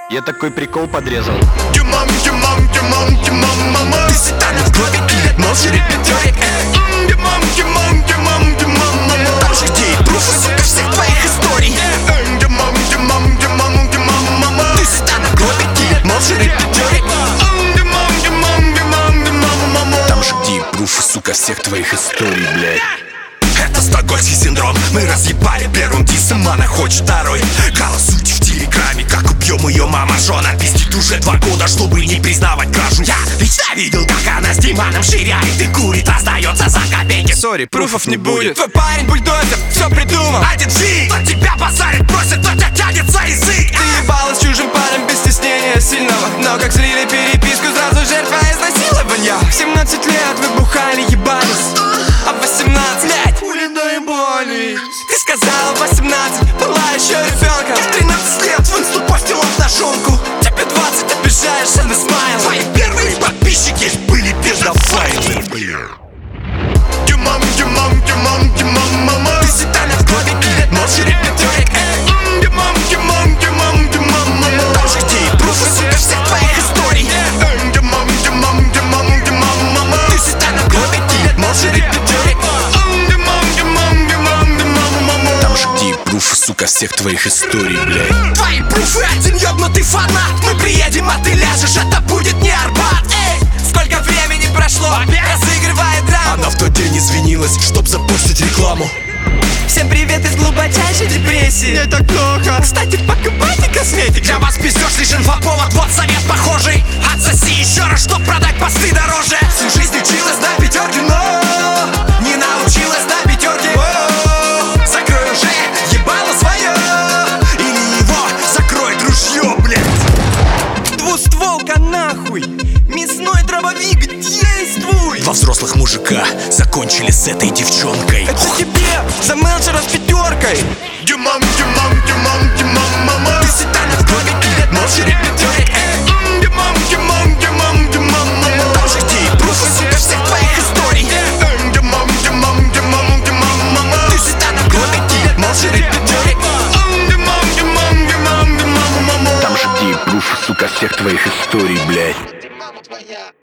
Я такой прикол подрезал. Ты сатана в крови и молча репетерик. Там же где и пруфы, сука, всех твоих историй. Ты сатана в крови и молча репетерик. Там же где и пруфы, сука, всех твоих историй, блядь. Это стокгольмский синдром. Мы разъебали первым дисом, она хочет второй. Голосуйте в телеграме, как убьем ее мама жена. Пиздит уже 2 года, чтобы не признавать кражу. Я лично видел, как она с Диманом ширяет и курит, остается за копейки. Сори, пруфов не будет. Твой парень бульдозер, все придумал. Один G, кто тебя базарит, просит, тот тебя тянет за язык. Ты ебалась чужим парнем без стеснения сильного. Но как слили переписку, сразу жертва изнасилования. В 17 лет вы бухали, ебались, а в 18 лет пули наебались. Ты сказала 18, была еще ребенком. В 13 лет в инсту постил обнаженку. Тебе 20, обижаешь, она смайл. Твои первые подписчики были пиздафайлы. Ты сатана в крови и молча репетерик. Там же где и пруфы, сука, всех твоих историй. Ты сатана в крови и молча репетерик. Там же где и пруфы, сука, всех твоих историй, блядь. Твои пруфы, один ёбнутый фанат. Мы приедем, а ты ляжешь, это будет не Арбат. Эй, Сколько времени прошло, разыгрывая драму. она в тот день извинилась, чтоб запустить рекламу. Всем привет из глубочайшей депрессии. Мне так плохо. Кстати, покупайте косметику. Для вас пиздёж лишь инфоповод, вот совет похожий. Отсоси еще раз, чтоб продать посты дороже. Всю жизнь училась на пятерке, но не научилась на пятерке. Закрой уже ебало свое, или его закроет ружье, блядь. Двустволка нахуй, мясной дробовик, действуй. 2 взрослых мужика закончили с этой девчонкой. Это тебе за мелчера с 5. Ты сатана в крови и молча репетерик. Там же где и пруфы, сука, всех твоих историй. Ты сатана в крови и молча репетерик. Там же где и пруфы, сука, всех твоих историй, блядь.